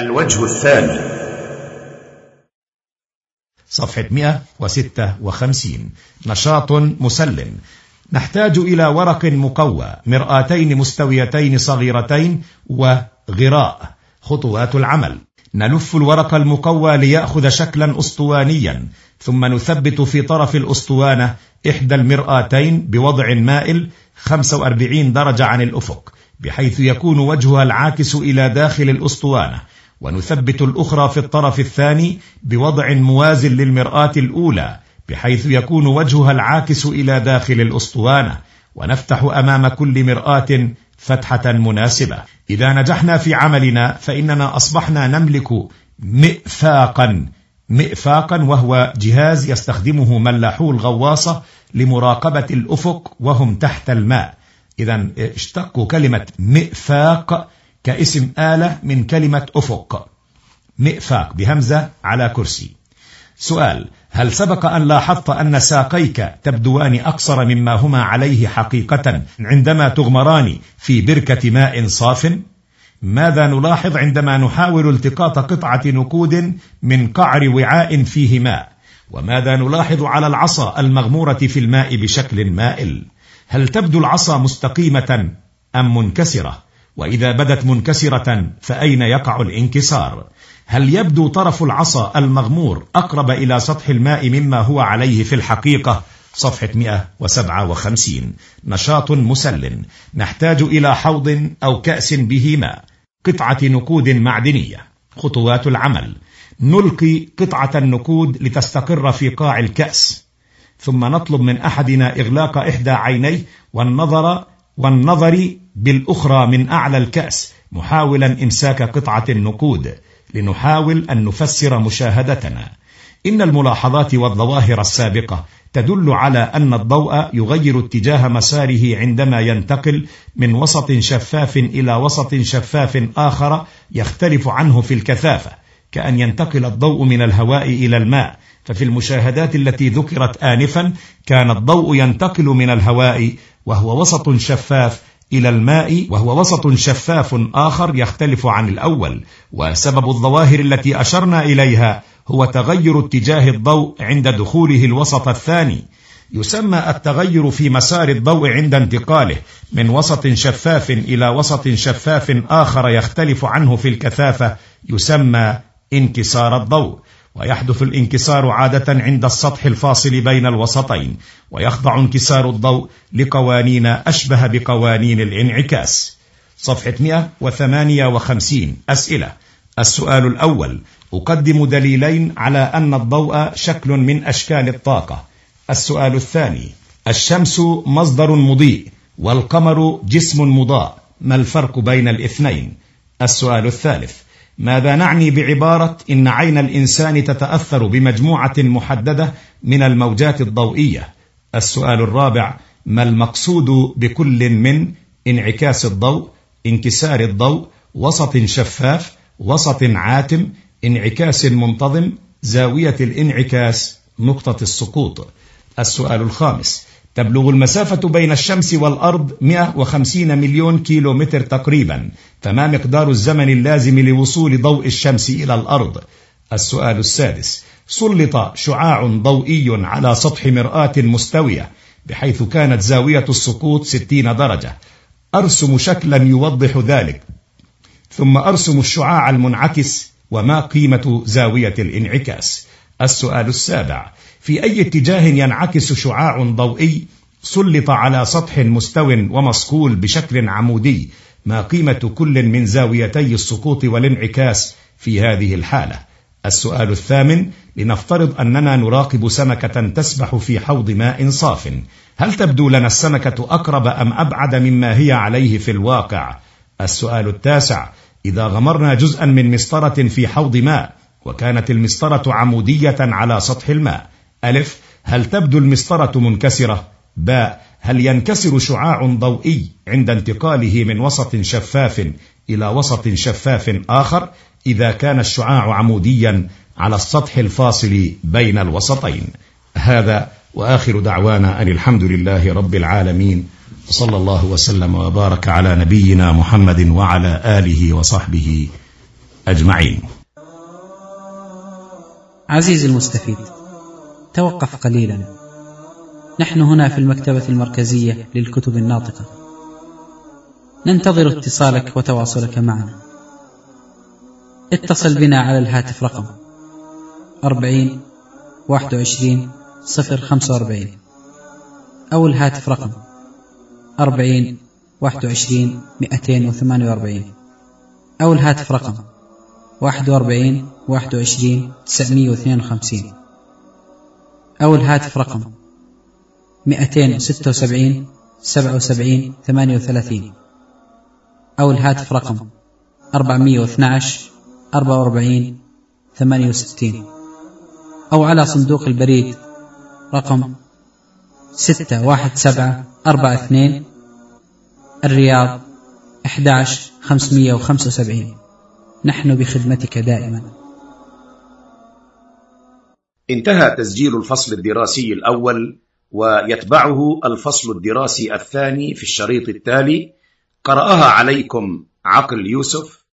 الوجه الثاني، صفحة 156. نشاط مسل. نحتاج إلى ورق مقوى، مرآتين مستويتين صغيرتين، وغراء. خطوات العمل: نلف الورق المقوى ليأخذ شكلا أسطوانيا، ثم نثبت في طرف الأسطوانة إحدى المرآتين بوضع مائل 45 درجة عن الأفق، بحيث يكون وجهها العاكس إلى داخل الأسطوانة، ونثبت الأخرى في الطرف الثاني بوضع موازن للمرآة الأولى، بحيث يكون وجهها العاكس إلى داخل الأسطوانة، ونفتح أمام كل مرآة فتحة مناسبة. إذا نجحنا في عملنا فإننا أصبحنا نملك مئفاقا، وهو جهاز يستخدمه ملاحو الغواصة لمراقبة الأفق وهم تحت الماء. إذا اشتقوا كلمة مئفاق كاسم آلة من كلمة أفق. مئفاق بهمزة على كرسي. سؤال: هل سبق أن لاحظت أن ساقيك تبدوان أقصر مما هما عليه حقيقة عندما تغمران في بركة ماء صاف؟ ماذا نلاحظ عندما نحاول التقاط قطعة نقود من قعر وعاء فيه ماء؟ وماذا نلاحظ على العصا المغمورة في الماء بشكل مائل؟ هل تبدو العصا مستقيمة أم منكسرة؟ وإذا بدت منكسرة فأين يقع الانكسار؟ هل يبدو طرف العصا المغمور أقرب إلى سطح الماء مما هو عليه في الحقيقة؟ صفحة 157. نشاط مسل. نحتاج إلى حوض أو كأس به ماء، قطعة نقود معدنية. خطوات العمل: نلقي قطعة النقود لتستقر في قاع الكأس، ثم نطلب من أحدنا إغلاق إحدى عينيه والنظر بالأخرى من أعلى الكأس، محاولا إمساك قطعة النقود، لنحاول أن نفسر مشاهدتنا. إن الملاحظات والظواهر السابقة تدل على أن الضوء يغير اتجاه مساره عندما ينتقل من وسط شفاف إلى وسط شفاف آخر يختلف عنه في الكثافة، كأن ينتقل الضوء من الهواء إلى الماء. ففي المشاهدات التي ذكرت آنفا كان الضوء ينتقل من الهواء وهو وسط شفاف إلى الماء وهو وسط شفاف آخر يختلف عن الأول، وسبب الظواهر التي أشرنا إليها هو تغير اتجاه الضوء عند دخوله الوسط الثاني. يسمى التغير في مسار الضوء عند انتقاله من وسط شفاف إلى وسط شفاف آخر يختلف عنه في الكثافة يسمى انكسار الضوء، ويحدث الانكسار عادة عند السطح الفاصل بين الوسطين، ويخضع انكسار الضوء لقوانين أشبه بقوانين الانعكاس. صفحة 158. أسئلة. السؤال الأول: أقدم دليلين على أن الضوء شكل من أشكال الطاقة. السؤال الثاني: الشمس مصدر مضيء والقمر جسم مضاء، ما الفرق بين الاثنين؟ السؤال الثالث: ماذا نعني بعبارة إن عين الإنسان تتأثر بمجموعة محددة من الموجات الضوئية؟ السؤال الرابع: ما المقصود بكل من انعكاس الضوء، انكسار الضوء، وسط شفاف، وسط عاتم، انعكاس منتظم، زاوية الانعكاس، نقطة السقوط؟ السؤال الخامس: تبلغ المسافة بين الشمس والأرض 150 مليون كيلومتر تقريبا، فما مقدار الزمن اللازم لوصول ضوء الشمس إلى الأرض؟ السؤال السادس: سلط شعاع ضوئي على سطح مرآة مستوية بحيث كانت زاوية السقوط 60 درجة، أرسم شكلا يوضح ذلك، ثم أرسم الشعاع المنعكس، وما قيمة زاوية الانعكاس؟ السؤال السابع: في أي اتجاه ينعكس شعاع ضوئي سلط على سطح مستو ومصقول بشكل عمودي، ما قيمة كل من زاويتي السقوط والانعكاس في هذه الحالة؟ السؤال الثامن: لنفترض أننا نراقب سمكة تسبح في حوض ماء صاف، هل تبدو لنا السمكة أقرب أم أبعد مما هي عليه في الواقع؟ السؤال التاسع: إذا غمرنا جزءا من مسطرة في حوض ماء وكانت المسطرة عمودية على سطح الماء، ألف: هل تبدو المسطرة منكسرة؟ باء: هل ينكسر شعاع ضوئي عند انتقاله من وسط شفاف إلى وسط شفاف آخر إذا كان الشعاع عموديا على السطح الفاصل بين الوسطين؟ هذا وآخر دعوانا أن الحمد لله رب العالمين، صلى الله وسلم وبارك على نبينا محمد وعلى آله وصحبه أجمعين. عزيزي المستفيد، توقف قليلا. نحن هنا في المكتبة المركزية للكتب الناطقة، ننتظر اتصالك وتواصلك معنا. اتصل بنا على الهاتف رقم 40 21 045 أو الهاتف رقم 40 21 248 أو الهاتف رقم 41 21 952 أو الهاتف رقم 276 77 38 أو الهاتف رقم 412 44 68 أو على صندوق البريد رقم 61742 الرياض 11575. نحن بخدمتك دائما. انتهى تسجيل الفصل الدراسي الأول، ويتبعه الفصل الدراسي الثاني في الشريط التالي. قرأها عليكم عقل يوسف.